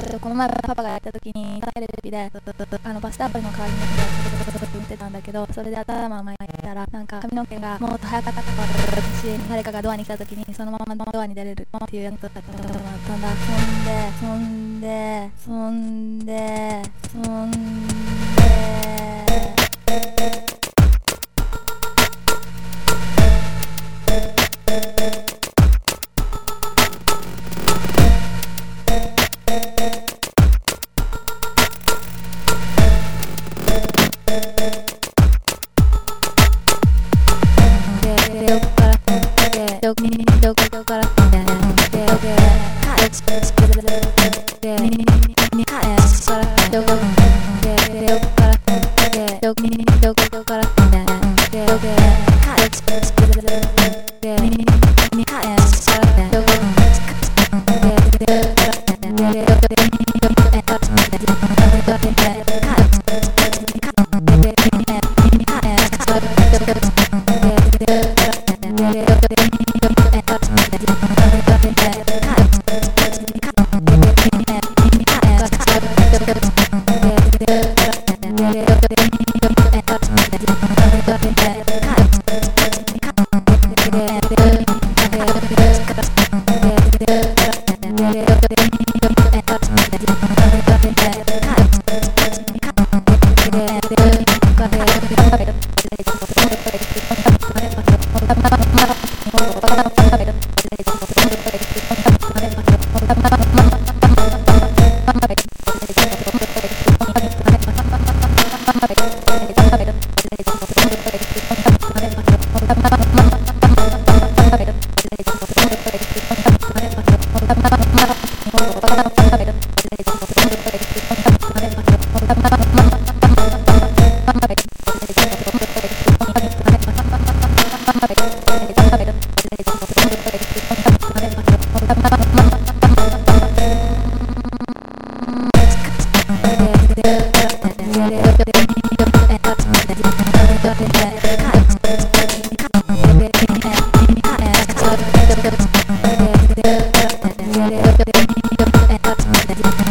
この前パパがやった時にテレビでバスタオルの代わりに言ってたんだけど、それで頭を巻いたらなんか髪の毛がもっと早かったし、誰かがドアに来た時にそのままドアに出れるっていうやつだったんだ。そんで Thank you.